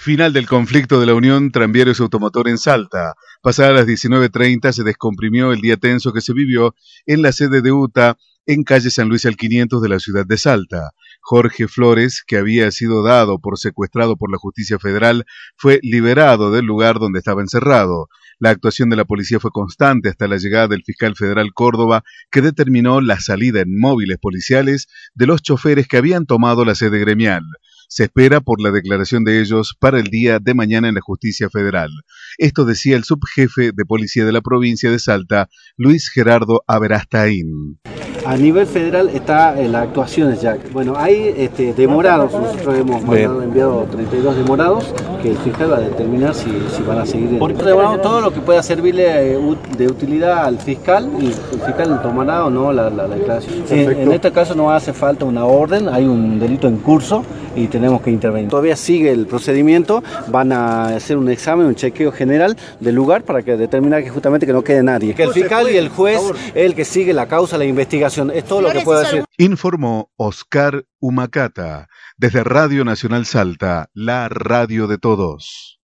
Final del conflicto de la Unión Tranviarios Automotor en Salta. Pasadas las 19:30 se descomprimió el día tenso que se vivió en la sede de UTA en calle San Luis al 500 de la ciudad de Salta. Jorge Flores, que había sido dado por secuestrado por la justicia federal, fue liberado del lugar donde estaba encerrado. La actuación de la policía fue constante hasta la llegada del fiscal federal Córdoba, que determinó la salida en móviles policiales de los choferes que habían tomado la sede gremial. Se espera por la declaración de ellos para el día de mañana en la justicia federal. Esto decía el subjefe de policía de la provincia de Salta, Luis Gerardo Averastain. A nivel federal está en las actuaciones ya. Bueno, hay demorados, nosotros hemos enviado 32 demorados, que el fiscal va a determinar si van a seguir. Demorado todo lo que pueda servirle de utilidad al fiscal, y el fiscal tomará o no la declaración. En este caso no hace falta una orden, hay un delito en curso y tenemos que intervenir. Todavía sigue el procedimiento, van a hacer un examen, un chequeo general del lugar para que determinar que justamente que no quede nadie. Que el fiscal y el juez, el que sigue la causa, la investigación. Es todo lo que puedo decir. Informó Oscar Humacata desde Radio Nacional Salta, la radio de todos.